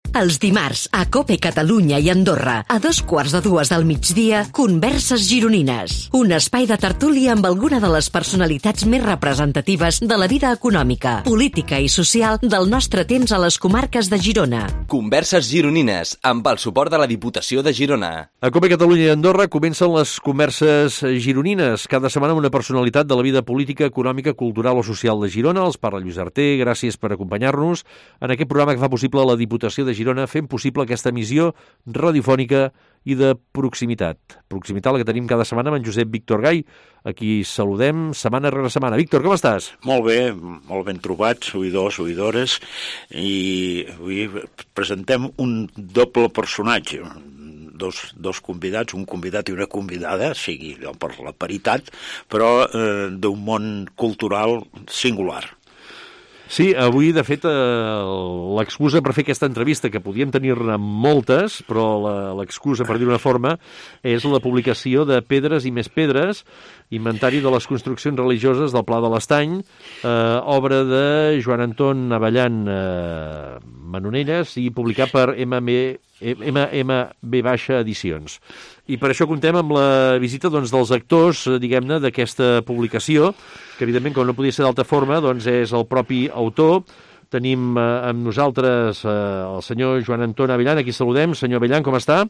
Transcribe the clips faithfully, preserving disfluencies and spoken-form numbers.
Els dimarts, a COPE Catalunya i Andorra, a dos quarts de dues del migdia, Converses Gironines. Un espai de tertúlia amb alguna de les personalitats més representatives de la vida econòmica, política i social del nostre temps a les comarques de Girona. Converses Gironines, amb el suport de la Diputació de Girona. A COPE Catalunya i Andorra comencen les Converses Gironines. Cada setmana una personalitat de la vida política, econòmica, cultural o social de Girona. Els parla Lluís Arter. Gràcies per acompanyar-nos en aquest programa que fa possible la Diputació de Girona, fent possible aquesta emissió radiofònica i de proximitat. Proximitat la que tenim cada setmana amb en Josep Víctor Gai, a qui saludem setmana rere setmana. Víctor, com estàs? Molt bé, molt ben trobats, oïdors, oïdores, i avui presentem un doble personatge, dos, dos convidats, un convidat i una convidada, sigui per la paritat, però eh, d'un món cultural singular. Sí, avui, de fet, l'excusa per fer aquesta entrevista, que podíem tenir-ne moltes, però l'excusa, per dir-ho d'una forma, és la publicació de Pedres i més pedres, inventari de les construccions religioses del Pla de l'Estany, eh, obra de Joan Anton Avellan eh, Manonelles i publicat per M M B Edicions. I per això contem amb la visita doncs, dels actors, diguem-ne, d'aquesta publicació, que evidentment, com no podia ser d'altra forma, doncs és el propi autor. Tenim eh, amb nosaltres eh, el senyor Joan Anton Avellan, aquí saludem. Senyor Avellan, com està?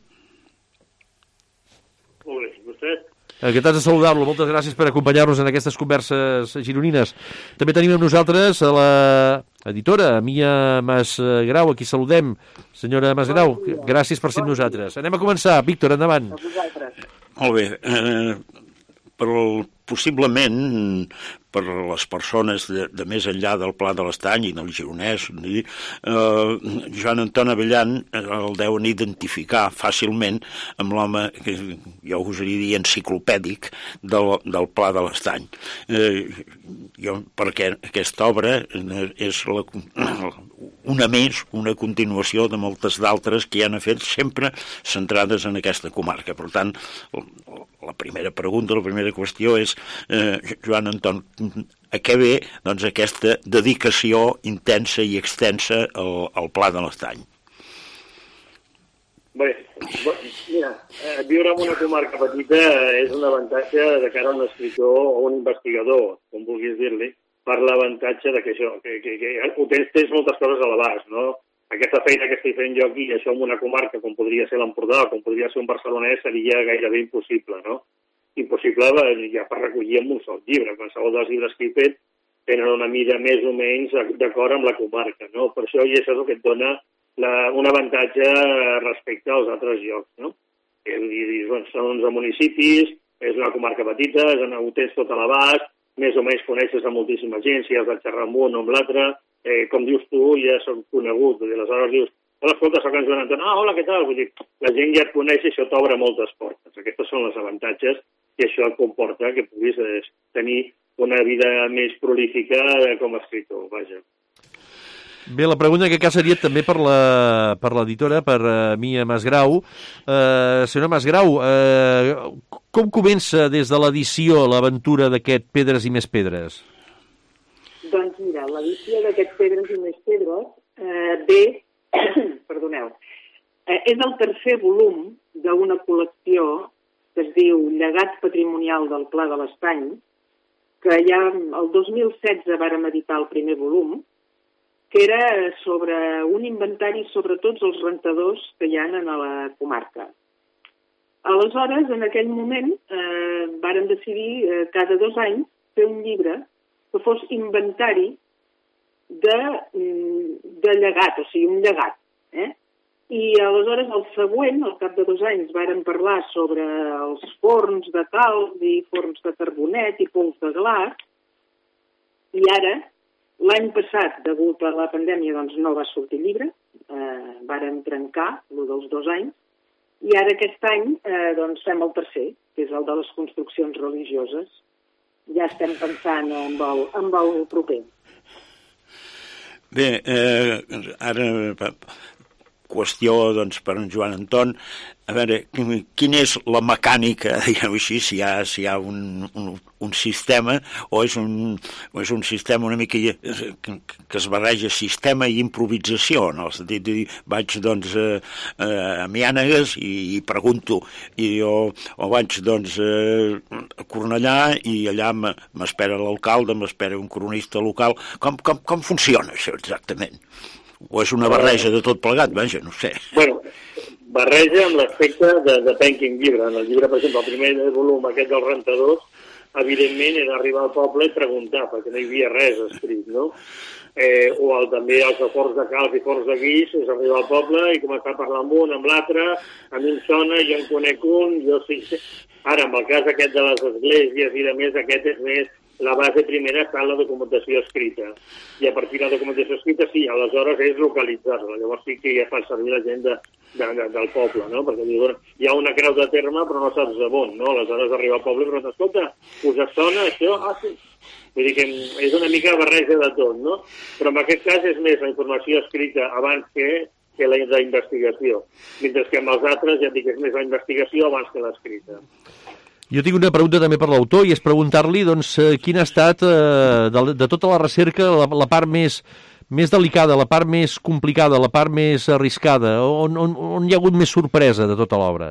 Molt bé, vostè? Encantats de saludar-lo. Moltes gràcies per acompanyar-nos en aquestes converses gironines. També tenim amb nosaltres a la editora, Mia Masgrau, aquí saludem. Senyora Masgrau, gràcies per ser amb nosaltres. Anem a començar. Víctor, endavant. A vosaltres. Molt bé. Eh, però possiblement per les persones de, de més enllà del Pla de l'Estany i del Gironès, eh, Joan Anton Avellan el deuen identificar fàcilment amb l'home, que jo usaria dir enciclopèdic, del, del Pla de l'Estany. Eh, jo, perquè aquesta obra és la, una més, una continuació de moltes d'altres que ja han fet sempre centrades en aquesta comarca. Per tant, la primera pregunta, la primera qüestió és, eh, Joan Anton, a què ve doncs, aquesta dedicació intensa i extensa al, al Pla de l'Estany? Bé, mira, eh, viure en una comarca petita és un avantatge de cara a un escriptor o un investigador, com vulguis dir-li, per l'avantatge de que això, que, que, que ho tens, tens moltes coses a l'abast, no? Aquesta feina que estic fent jo aquí, això en una comarca com podria ser l'Empordà, com podria ser un barcelonès, seria gairebé impossible, no? Impossible ja per recollir en un sol llibre. Qualsevol dels llibres que he fet tenen una mida més o menys d'acord amb la comarca, no? Per això, i això és el que et dona la, un avantatge respecte als altres llocs, no? I, i, doncs, són onze municipis, és una comarca petita, és on ho tens tot a l'abast, més o menys coneixes a moltíssima gent, si has de xerrar amb un o amb l'altre, eh, com dius tu, ja soc conegut, i aleshores dius, hola, escolta, soc en Joan Anton, ah, hola, què tal? Vull dir, la gent ja et coneix i això t'obre moltes portes. Aquests són els avantatges i això comporta que puguis eh, tenir una vida més prolífica com a escriptor, vaja. Bé, la pregunta en aquest cas seria també per la per l'editora, per uh, Mia Masgrau. Uh, senyora Masgrau, uh, com comença des de l'edició l'aventura d'aquest Pedres i més pedres? Doncs mira, l'edició d'aquest Pedres i més pedres eh, ve, perdoneu, eh, és el tercer volum d'una col·lecció que es diu Llegat Patrimonial del Pla de l'Estany, que ja el dos mil setze vàrem editar el primer volum, que era sobre un inventari sobre tots els rentadors que hi ha en la comarca. Aleshores, en aquell moment, eh, vàrem decidir eh, cada dos anys fer un llibre que fos inventari de, de llegat, o sigui, un llegat. Eh? I aleshores, el següent, al cap de dos anys, vàrem parlar sobre els forns de calç i forns de carbonet i pols de glas, i ara, l'any passat, degut a la pandèmia, doncs no va sortir llibre, eh, vàrem trencar el dels dos anys, i ara aquest any eh, doncs fem el tercer, que és el de les construccions religioses. Ja estem pensant en el, en el proper. Bé, eh, ara qüestió, doncs, per en Joan Anton, a veure, quina és la mecànica, diguem així, si hi ha, si hi ha un, un, un sistema, o és un, o és un sistema una mica que, que es barreja sistema i improvisació, en el sentit de dir, vaig, doncs, a, a Miànegues i, i pregunto, i jo, o vaig, doncs, a Cornellà i allà m'espera l'alcalde, m'espera un cronista local. Com, com, com funciona això exactament? O és una barreja de tot plegat? Vaja, no sé. Bueno, barreja amb l'aspecte de, depèn quin llibre. En el llibre, per exemple, el primer volum, aquest dels rentadors, evidentment era arribar al poble i preguntar, perquè no hi havia res escrit, no? Eh, o el, també els acords de Calç i forts de Guix, és arribar al poble i començar a parlar amb un, amb l'altre, a mi em sona, jo en conec un, jo sí... Ara, amb el cas aquest de les esglésies i de més, aquest és més... La base primera està en la documentació escrita. I a partir de la documentació escrita, sí, aleshores és localitzar-la. Llavors sí que ja fa servir la gent de, de, de, del poble, no? Perquè diuen, hi ha una creu de terme però no saps on, no? Aleshores arriba al poble i però escolta, us sona això? Ah, sí. Vull dir que és una mica barreja de tot, no? Però en aquest cas és més la informació escrita abans que, que la investigació. Mentre que amb els altres ja dic que és més la investigació abans que l'escrita. Jo tinc una pregunta també per l'autor i és preguntar-li doncs, quina ha estat eh, de, de tota la recerca la, la part més, més delicada, la part més complicada, la part més arriscada, on, on, on hi ha hagut més sorpresa de tota l'obra?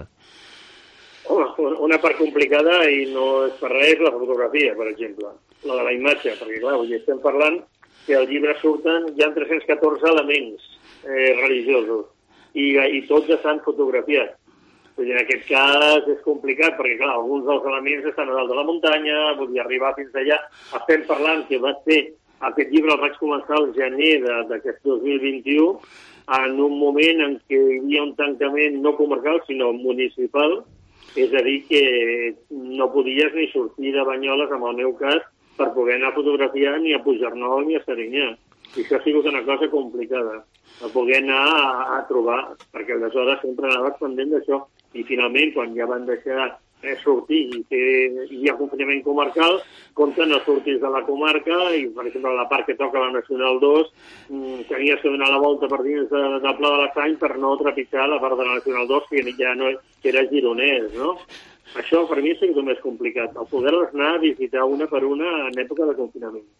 Home, una part complicada i no és per res la fotografia, per exemple, la de la imatge, perquè clar, avui estem parlant que al llibre surten, hi ha tres-cents catorze elements eh, religiosos i, i tots estan fotografiats. En aquest cas és complicat perquè, clar, alguns dels elements estan a dalt de la muntanya, vull dir, arribar fins allà. Estem parlant que va ser, aquest llibre el vaig començar al gener d'aquest dos mil vint-i-u, en un moment en què hi havia un tancament no comarcal, sinó municipal, és a dir, que no podies ni sortir de Banyoles, en el meu cas, per poder anar a fotografiar ni a Puigdemont ni a Serinyà. I això ha sigut una cosa complicada, a poder anar a, a trobar, perquè aleshores sempre anaves pendent d'això. I finalment, quan ja van deixar eh, sortir i fer hi ha acompanyament comarcal, compte no sortis de la comarca i, per exemple, la part que toca la Nacional dos, mmm, tenies que donar la volta per dins de, del Pla de l'Estany per no trepitjar la part de la Nacional dos, que ja no que era gironès, no? Això per mi ha sigut més complicat, el poder-les anar a visitar una per una en època de confinament.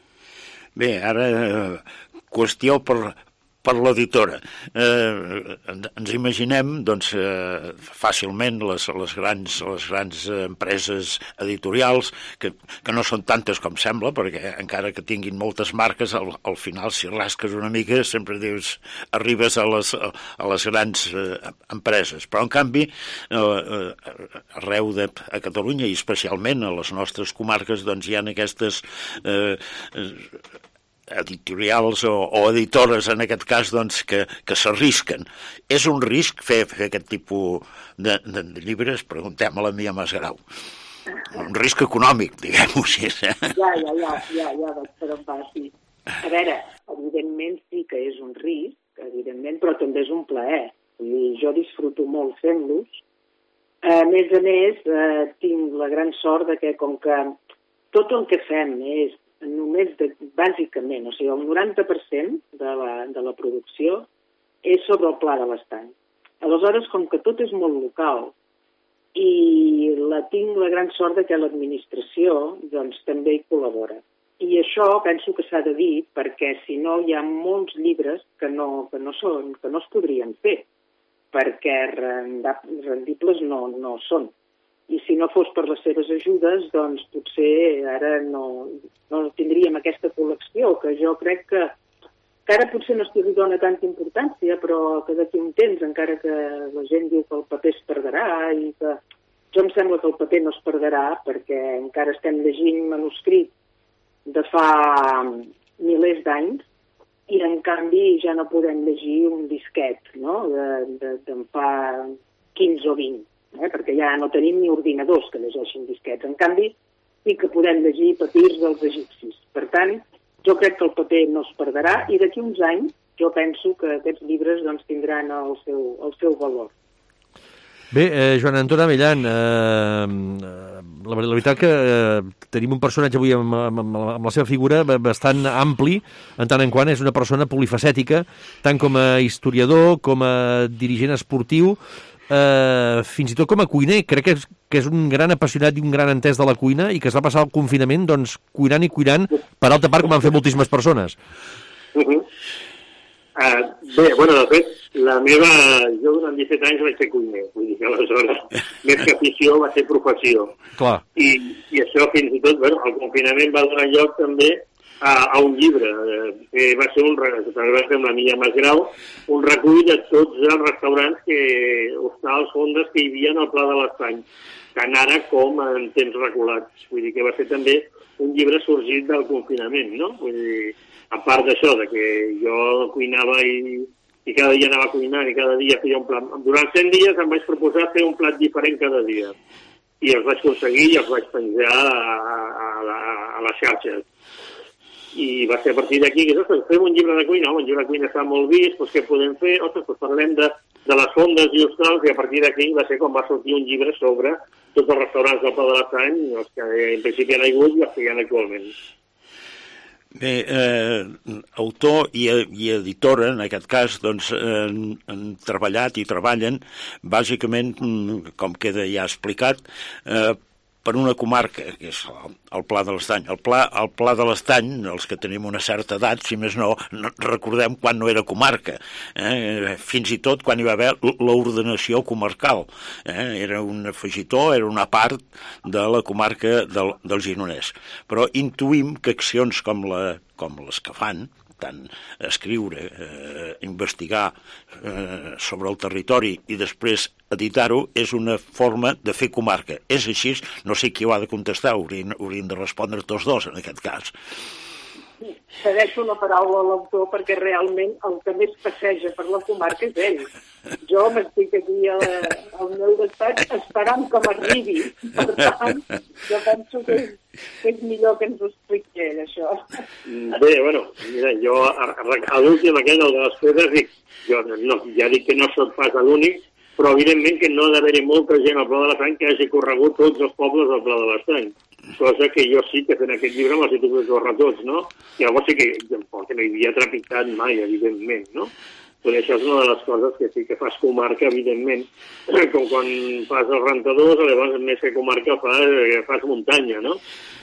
Bé, ara, eh, qüestió per, per l'editora. Eh, ens imaginem, doncs, eh, fàcilment les, les, grans, les grans empreses editorials, que, que no són tantes com sembla, perquè encara que tinguin moltes marques, al, al final, si rasques una mica, sempre dius, arribes a les, a les grans eh, empreses. Però, en canvi, eh, arreu de, a Catalunya, i especialment a les nostres comarques, doncs hi ha aquestes... Eh, editorials o, o editores, en aquest cas, doncs, que, que s'arrisquen. És un risc fer, fer aquest tipus de, de, de llibres? Preguntem a la Mia Masgrau. Un risc econòmic, diguem-ho així. Eh? Ja, ja, ja, ja, ja vaig per on va, sí. A veure, evidentment sí que és un risc, evidentment, però també és un plaer. Vull dir, jo disfruto molt fent-los. A més a més, eh, tinc la gran sort de que, com que tot el que fem és només de, bàsicament, o sigui, el noranta per cent de la, de la producció és sobre el Pla de l'Estany. Aleshores, com que tot és molt local i la tinc la gran sort de que l'administració doncs, també hi col·labora. I això penso que s'ha de dir perquè si no hi ha molts llibres que no, que no, són, que no es podrien fer perquè rendibles no, no són. I si no fos per les seves ajudes, doncs potser ara no, no tindríem aquesta col·lecció, que jo crec que, que ara potser no s'hi dona tanta importància, però que d'aquí un temps, encara que la gent diu que el paper es perdrà, i que jo em sembla que el paper no es perdrà perquè encara estem llegint manuscrit de fa milers d'anys i en canvi ja no podem llegir un disquet, no?, de, de, de fa quinze o vint. Eh, perquè ja no tenim ni ordinadors que llegeixin disquets. En canvi, sí que podem llegir papirs dels egipcis. Per tant, jo crec que el paper no es perdrà i d'aquí uns anys jo penso que aquests llibres doncs, tindran el seu, el seu valor. Bé, eh, Joan Anton Abellan, eh, la, la veritat que eh, tenim un personatge avui amb, amb, amb la seva figura bastant ampli, en tant en quant és una persona polifacètica, tant com a historiador, com a dirigent esportiu, eh, fins i tot com a cuiner. Crec que és, que és un gran apassionat i un gran entès de la cuina i que es va passar el confinament doncs, cuinant i cuinant per alta part com van fer moltíssimes persones. Uh-huh. Uh, bé, bueno, de fet, la meva... Jo durant disset anys vaig ser cuiner, vull dir que aleshores, més que afició, va ser professió. Clar. I, i això fins i tot, bueno, el confinament va donar lloc també a, a un llibre, eh, que va ser un, també va ser amb la Milla Mas Grau, un recull de tots els restaurants, que, hostals, fondes que hi havia al Pla de l'Estany, tant ara com en temps reculats. Vull dir que va ser també un llibre sorgit del confinament, no? Vull dir, a part d'això, de que jo cuinava i, i cada dia anava cuinant i cada dia feia un plat. Durant cent dies em vaig proposar fer un plat diferent cada dia. I els vaig aconseguir i els vaig penjar a, a, a, a les xarxes. I va ser a partir d'aquí que, ostres, fem un llibre de cuina, home, un llibre de cuina està molt vist, doncs què podem fer? Ostres, doncs parlem de, de les fondes i hostals, i a partir d'aquí va ser com va sortir un llibre sobre tots els restaurants del Pla de l'Estany, els que en principi han hagut i els que hi ha actualment. Bé, eh, autor i, i editora, en aquest cas, doncs, eh, han treballat i treballen, bàsicament, com queda ja explicat, eh, per una comarca, que és el Pla de l'Estany. El Pla, el Pla de l'Estany, els que tenim una certa edat, si més no, no recordem quan no era comarca, eh? Fins i tot quan hi va haver l'ordenació comarcal. Eh? Era un afegitó, era una part de la comarca del, del Gironès. Però intuïm que accions com, la, com les que fan, tant escriure, eh, investigar eh, sobre el territori i després editar-ho, és una forma de fer comarca. És així? No sé qui ho ha de contestar, hauríem, hauríem de respondre tots dos en aquest cas. Cedeixo la paraula a l'autor perquè realment el que més passeja per la comarca és ell. Jo m'estic aquí al, al meu despatx esperant que m'arribi. Per tant, jo penso que és, que és millor que ens ho expliqui ell, això. Bé, bueno, mira, jo a, a l'últim aquell, el de les pedres, dic, jo no, ja dic que no soc pas l'únic, però evidentment que no ha d'haver-hi molta gent al Pla de l'Estany que hagi corregut tots els pobles del Pla de l'Estany. Cosa que jo sí que fent aquest llibre me'ls he tingut de córrer tots, no? I llavors sí que, que no hi havia trepitjat mai, evidentment, no? Però això és una de les coses que sí que fas comarca, evidentment. Com quan fas els rentadors, llavors més que comarca fas, fas muntanya, no?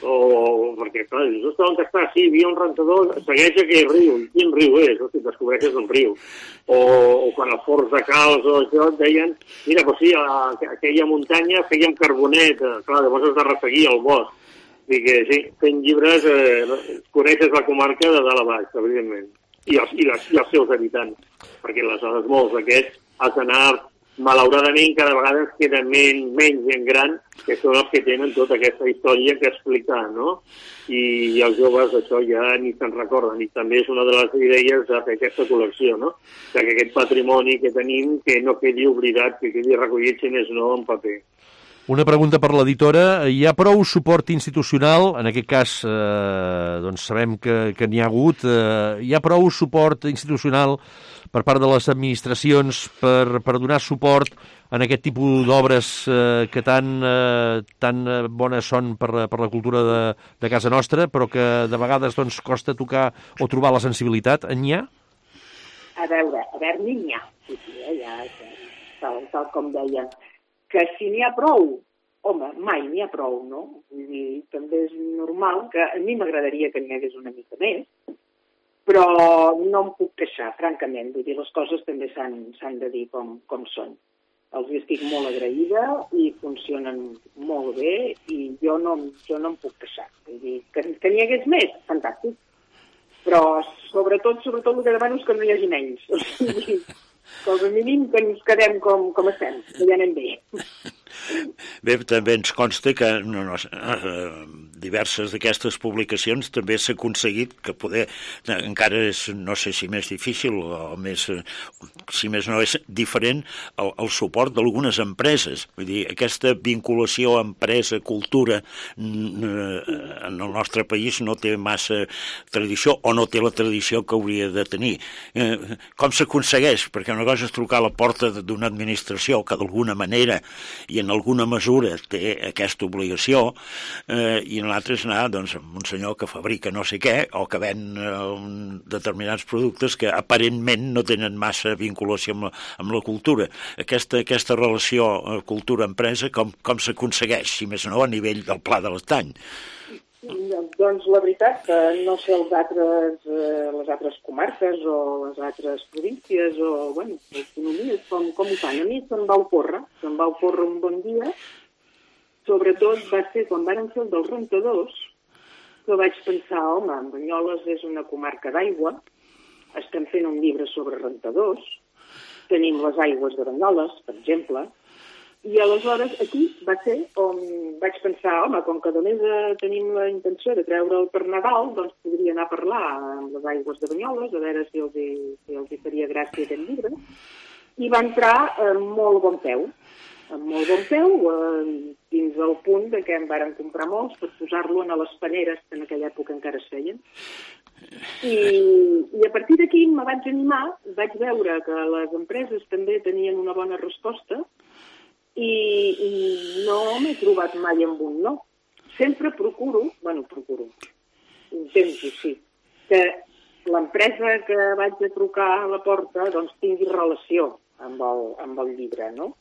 O perquè, clar, dius, ostres, on està? Sí, hi havia un rentador, segueix aquell riu. Quin riu és? Hosti, descobreixes un riu. O, o quan els forns de calç o això et deien, mira, doncs sí, a, a aquella muntanya fèiem carbonet, clar, llavors has de resseguir el bosc. Vull dir que sí, fent llibres eh, coneixes la comarca de dalt a baix, evidentment. I els, i, les, i els seus habitants, perquè aleshores molts d'aquests has d'anar, malauradament cada vegada ens queda menys, menys gent gran, que són els que tenen tota aquesta història que explicar, no? I, i els joves això ja ni se'n recorden, i també és una de les idees de fer aquesta col·lecció, no? Que aquest patrimoni que tenim que no quedi oblidat, que quedi recollit, si més no, en paper. Una pregunta per l'editora. Hi ha prou suport institucional? En aquest cas, eh, doncs sabem que, que n'hi ha hagut. Eh, hi ha prou suport institucional per part de les administracions per, per donar suport en aquest tipus d'obres eh, que tan, eh, tan bones són per, per la cultura de, de casa nostra, però que de vegades doncs, costa tocar o trobar la sensibilitat? En n'hi ha? A veure, a veure, n'hi ha. Sí, sí, ja, tal, tal com deia. Que si n'hi ha prou, home, mai n'hi ha prou, no? Vull dir, també és normal que a mi m'agradaria que n'hi hagués una mica més, però no em puc queixar, francament. Vull dir, les coses també s'han de dir com, com són. Els hi estic molt agraïda i funcionen molt bé i jo no, jo no em puc queixar. Vull dir, que, que n'hi hagués més, fantàstic. Però sobretot, sobretot el que demano és que no hi hagi menys. O sigui, com a mínim que ens quedem com, com estem, que ja anem bé. Bé, també ens consta que no, no, diverses d'aquestes publicacions també s'ha aconseguit que poder, encara és, no sé si més difícil o més, si més no és diferent, el, el suport d'algunes empreses. Vull dir, aquesta vinculació empresa-cultura en el nostre país no té massa tradició o no té la tradició que hauria de tenir. Com s'aconsegueix? Perquè una cosa és trucar a la porta d'una administració que d'alguna manera i en alguna mesura té aquesta obligació, eh, i en l'altre és anar doncs, amb un senyor que fabrica no sé què o que ven eh, determinats productes que aparentment no tenen massa vinculació amb la, amb la cultura. Aquesta, aquesta relació eh, cultura-empresa com, com s'aconsegueix, si més no, a nivell del Pla de l'Estany? Doncs la veritat que no sé els altres, eh, les altres comarques o les altres províncies o, bueno, autonomies, com, com ho fan. A mi se'm va ocórrer, se'm va ocórrer un bon dia. Sobretot va ser quan varen fer el dels rentadors, que vaig pensar, home, Banyoles és una comarca d'aigua, estem fent un llibre sobre rentadors, tenim les aigües de Banyoles, per exemple, i aleshores aquí va ser on vaig pensar, home, com que només eh, tenim la intenció de treure'l per Nadal, doncs podria anar a parlar amb les aigües de Banyoles, a veure si els hi, si els hi faria gràcia aquest llibre. I va entrar amb molt bon peu, amb molt bon peu, eh, fins al punt de que en varen comprar molts per posar-lo a les paneres que en aquella època encara es feien. I, i a partir d'aquí me vaig animar, vaig veure que les empreses també tenien una bona resposta, i, i no m'he trobat mai amb un no. Sempre procuro, bueno, procuro, intento, sí, que l'empresa que vaig a trucar a la porta doncs tingui relació amb el, amb el llibre, no?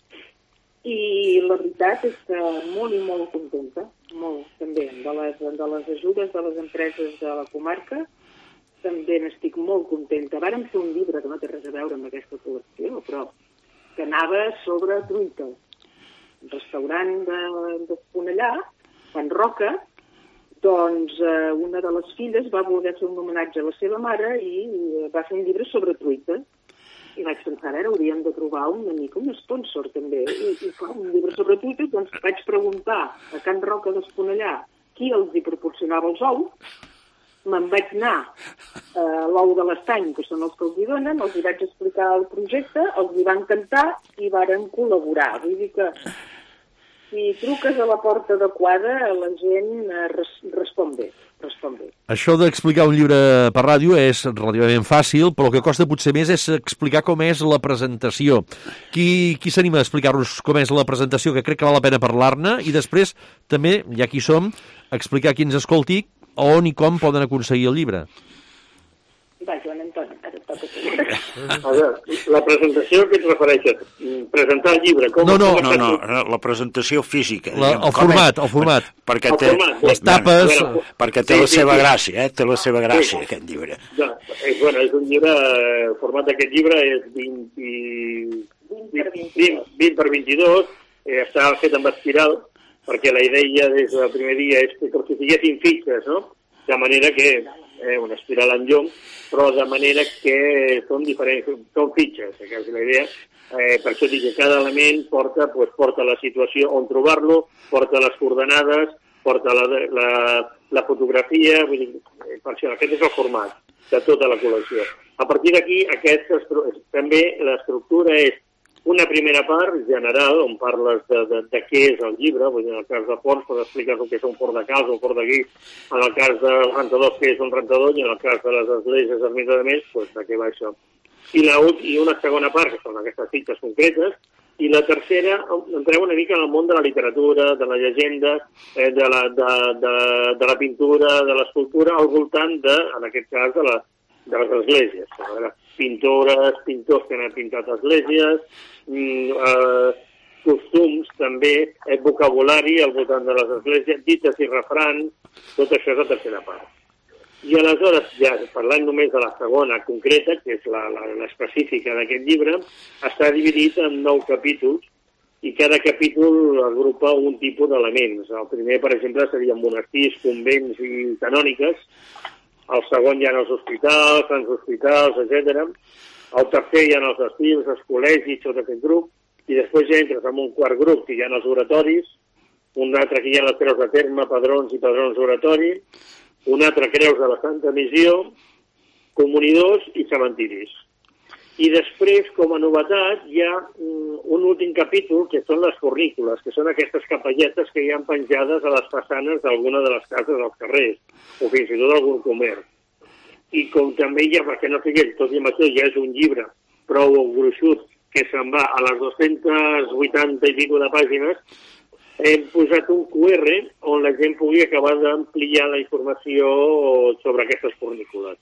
I la veritat és que molt i molt contenta, molt també, de les, de les ajudes de les empreses de la comarca, també n'estic molt contenta. Vàrem fer un llibre que no té res a veure amb aquesta col·lecció, però que anava sobre truites. Un restaurant d'Esponellà, Can Roca, doncs eh, una de les filles va voler fer un homenatge a la seva mare i va fer un llibre sobre truites. I vaig pensar, ara hauríem de trobar una mica un sponsor també. I, i clar, un llibre sobre truites, doncs vaig preguntar a Can Roca d'Esponellà qui els hi proporcionava els ous. Me'n vaig anar a l'ou de l'Estany, que són els que els hi donen, els hi vaig explicar el projecte, els hi va encantar i varen col·laborar. Vull dir que si truques a la porta adequada, la gent res, respon bé, respon bé. Això d'explicar un llibre per ràdio és relativament fàcil, però el que costa potser més és explicar com és la presentació. Qui, qui s'anima a explicar-nos com és la presentació, que crec que val la pena parlar-ne, i després també, ja qui som, explicar qui ens escolti on i com poden aconseguir el llibre. Va, Joan Antoni, ara et toca. A veure, la presentació que et refereixes? Presentar el llibre? Com, no, no, com no, no, la presentació física. La, el format, el format. Per, perquè el té format, les tapes... veure, perquè té sí, la seva sí, sí. gràcia, eh? Té la seva gràcia, sí. Aquest llibre. Ja, és, bueno, és un llibre, el format d'aquest llibre és vint, vint per vint-i-dos, eh, està fet amb espiral, perquè la idea des del primer dia és que com si siguessin fitxes, no? De manera que, eh, una espiral en llum, però de manera que són diferents, són fitxes, que és la idea. Eh, per això dic que cada element porta, pues, porta la situació on trobar-lo, porta les coordenades, porta la, la, la fotografia, vull dir, per això, aquest és el format de tota la col·lecció. A partir d'aquí, aquest, també l'estructura és una primera part general, on parles de, de, de què és el llibre, vull dir, en el cas de forns, pues expliques el que és un forn de casa, un forn de guix, en el cas dels rentadors, què és un rentador, i en el cas de les esglésies ermitadaments, pues, de què va això. I, la, I una segona part, que són aquestes fitxes concretes, i la tercera, entrem una mica en el món de la literatura, de la llegenda, eh, de, la, de, de, de la pintura, de l'escultura, al voltant de, en aquest cas, de, la, de les esglésies. A veure, pintores, pintors que han pintat esglésies, eh, costums també, eh, vocabulari al voltant de les esglésies, dites i refrans, tot això és la tercera part. I aleshores, ja parlant només de la segona concreta, que és la, la, l'específica d'aquest llibre, està dividit en nou capítols i cada capítol agrupa un tipus d'elements. El primer, per exemple, serien monestirs, convents i canòniques. El segon hi ha els hospitals, grans hospitals, etcètera. El tercer hi ha els estils, els col·legis, tot aquest grup. i després ja entres en un quart grup, que hi ha els oratoris, un altre que hi ha les creus de terme, padrons i padrons oratori, un altre creus de la Santa Missió, comunidors i cementiris. I després, com a novetat, hi ha un últim capítol, que són les fornícules, que són aquestes capelletes que hi ha penjades a les façanes d'alguna de les cases dels carrers, o fins i tot algun comerç. I com també hi ha, perquè no sigués, tot i amb això ja és un llibre prou gruixut, que se'n va a les dues-centes vuitanta i pico de pàgines, hem posat un Q R on la gent pugui acabar d'ampliar la informació sobre aquestes fornícules.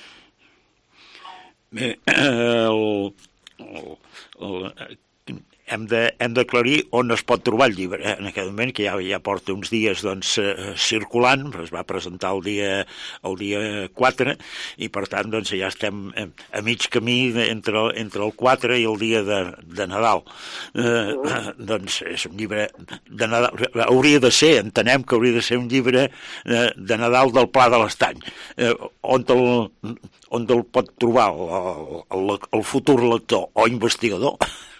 Bé, el, el, el, hem de, hem d'aclarir on es pot trobar el llibre, eh? En aquest moment, que ja, ja porta uns dies doncs, eh, circulant, es va presentar el dia, el dia quatre, i per tant doncs, ja estem a mig camí entre, entre el quatre i el dia de, de Nadal. Eh, eh, doncs és un llibre de Nadal, hauria de ser, entenem que hauria de ser un llibre eh, de Nadal del Pla de l'Estany. Eh, on, el, on el pot trobar el, el, el futur lector o investigador?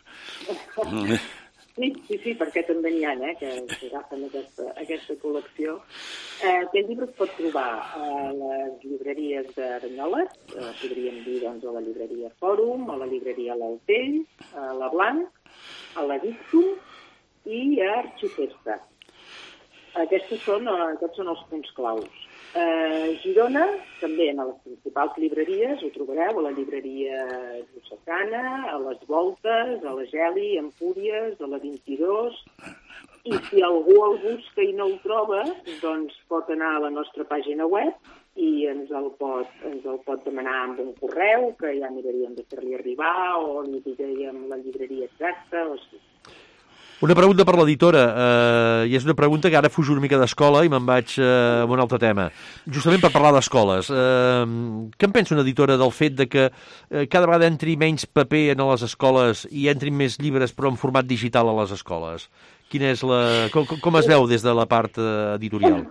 Sí, sí, sí, perquè també n'hi ha, eh, que, que agafen aquesta, aquesta col·lecció. Eh, aquest llibre es pot trobar a les llibreries de Banyoles, eh, podríem dir doncs, a la llibreria Fòrum, a la llibreria L'Altell, a la Blanc, a la Dictum i a Arxifesta. Aquests són, aquests són els punts claus. A Girona, també en les principals llibreries, ho trobareu a la llibreria Diocesana, a les Voltes, a la Geli, a Empúries, a la vint-i-dos, i si algú el busca i no el troba, doncs pot anar a la nostra pàgina web i ens el pot, ens el pot demanar amb un correu, que ja miraríem de fer-li arribar, o li diríem la llibreria exacta, o sigui. Una pregunta per l'editora, eh, i és una pregunta que ara fujo una mica d'escola i me'n vaig eh, a un altre tema. Justament per parlar d'escoles, eh, què en pensa una editora del fet de que eh, cada vegada entri menys paper en les escoles i entrin més llibres però en format digital a les escoles? Quina és la, com, com es veu des de la part eh, editorial?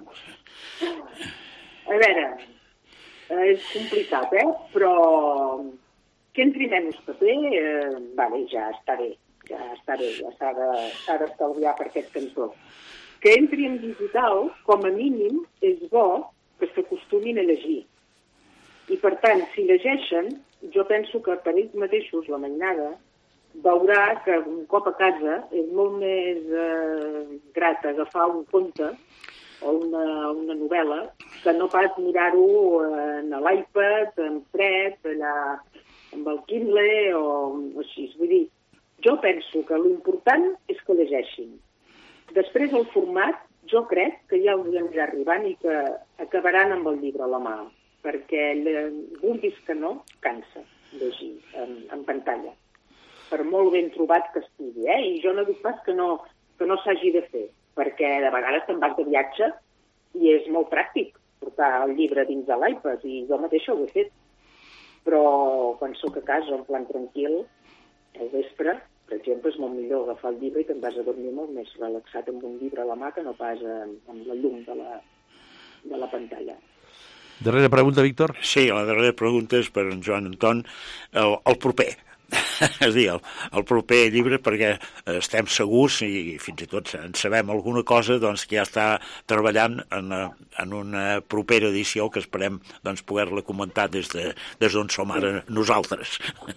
A veure, és complicat, eh? Però que entri menys paper, eh, vale, ja està bé. Ja està bé, ja s'ha de, s'ha d'estalviar per aquest cantó. Que entri en digital, com a mínim, és bo que s'acostumin a llegir. I, per tant, si llegeixen, jo penso que per ells mateixos, la mainada, veurà que un cop a casa és molt més eh, grat agafar un conte o una, una novel·la que no pas mirar-ho en l'iPad, en fred, allà amb el Kindle o així. Vull dir, jo penso que l'important és que llegeixin. Després, el format, jo crec que ja els anirà arribant i que acabaran amb el llibre a la mà, perquè vulguis que no, cansa llegir en, en pantalla. Per molt ben trobat que estigui, eh? I jo no dic pas que no, que no s'hagi de fer, perquè de vegades te'n vas de viatge i és molt pràctic portar el llibre dins de l'iPad, i jo mateixa ho he fet. Però quan soc a casa, en plan tranquil, al vespre, per exemple, és molt millor agafar el llibre i te'n vas a dormir molt més relaxat amb un llibre a la mà que no pas amb la llum de la, de la pantalla. Darrera pregunta, Víctor? Sí, la darrera pregunta és per en Joan Anton, el, el proper. És a dir, el, el proper llibre, perquè estem segurs, i fins i tot en sabem alguna cosa, doncs, que ja està treballant en, en una propera edició que esperem doncs, poder-la comentar des de, des d'on som ara nosaltres.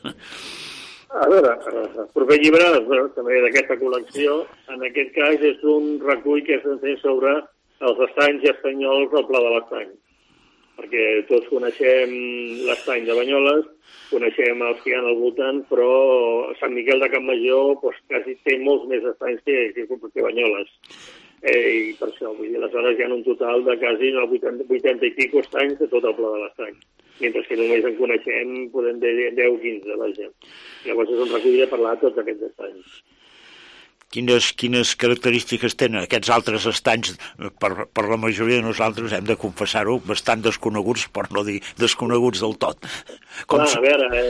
A veure, el proper llibre, bueno, també d'aquesta col·lecció, en aquest cas és un recull que s'ha fet sobre els estanys espanyols del Pla de l'Estany. Perquè tots coneixem l'estany de Banyoles, coneixem els que hi ha al voltant, però Sant Miquel de Campmajor doncs, quasi té molts més estanys que, que, que Banyoles. Eh, I per això, vull dir, aleshores hi ha un total de quasi vuitanta, vuitanta i pico estanys de tot el Pla de l'Estany. Mentre que només en coneixem, podem dir deu o quinze, vaja. Llavors és un recull de parlar de tots aquests estanys. Quines, quines característiques tenen aquests altres estanys? Per, per la majoria de nosaltres, hem de confessar-ho, bastant desconeguts, per no dir desconeguts del tot. Com Clar, a veure, eh,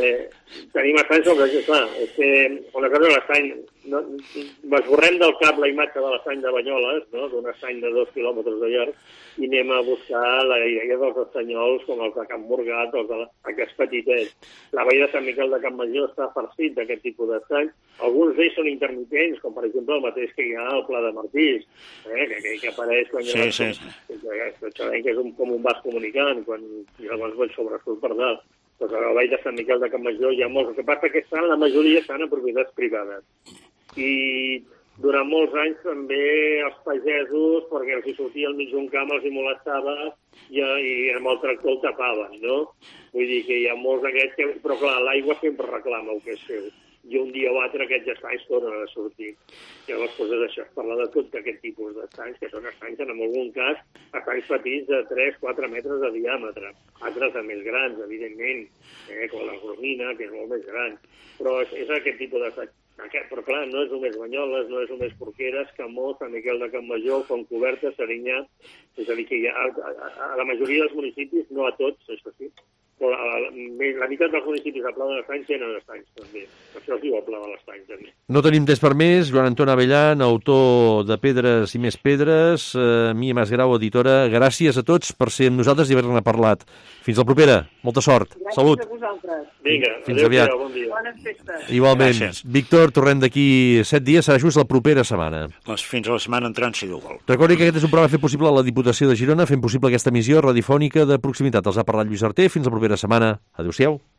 tenim estanys sobre això, clar, és que una cosa és l'estany, no, esborrem del cap la imatge de l'estany de Banyoles, no? D'un estany de dos quilòmetres de llarg, i anem a buscar la idea dels estanyols com els de Camp Morgat, els de aquests petitets. La vall de Sant Miquel de Campmajor està farcit d'aquest tipus d'estany. Alguns d'ells són intermitents, com per exemple el mateix que hi ha al Pla de Martís, eh? que, que, que apareix quan hi ha... Sí, sí. Que, que, que és un, com un vas comunicant, quan llavors vaig sobresurt per dalt. Doncs a la vall de Sant Miquel de Campmajor hi ha molts. El que passa que estan, la majoria estan en propietats privades. I durant molts anys també els pagesos, perquè els hi sortia al mig d'un camp, els hi molestava i, i amb el tractor el tapaven, no? Vull dir que hi ha molts d'aquests que... Però clar, l'aigua sempre reclama el que és seu. I un dia o altre aquests estanys tornen a sortir. Llavors, doncs és això, es parla de tot d'aquest tipus d'estanys, que són estanys, en algun cas, estanys petits de tres a quatre metres de diàmetre. Altres de més grans, evidentment, eh, com la Gormina, que és molt més gran. Però és, és aquest tipus d'estany. Aquest, però clar, no és només Banyoles, no és només Porqueres, Camós, Sant Miquel de Campmajor, Fontcoberta, Serinyà, és a dir, que hi ha, a, a, a la majoria dels municipis, no a tots, això sí, però la, la meitat dels municipis al Pla de l'Estany tenen estanys, també. Per això es diu el Pla de l'Estany, també. No tenim temps per més. Joan Anton Abellan, autor de Pedres i més pedres, eh, Mia Masgrau, editora. Gràcies a tots per ser amb nosaltres i haver-ne parlat. Fins la propera. Molta sort. Gràcies Salut. a vosaltres. Vinga, Fins adéu, aviat. adéu, bon dia. Bones festes. Igualment. Gràcies. Víctor, tornem d'aquí set dies. Serà just la propera setmana. Les, fins a la setmana entrant, si Déu vol. Recordi que aquest és un programa fet possible a la Diputació de Girona, fent possible aquesta emissió radiofònica de proximitat. Els ha parlat Lluís Arter. Fins la propera setmana. Adéu-siau.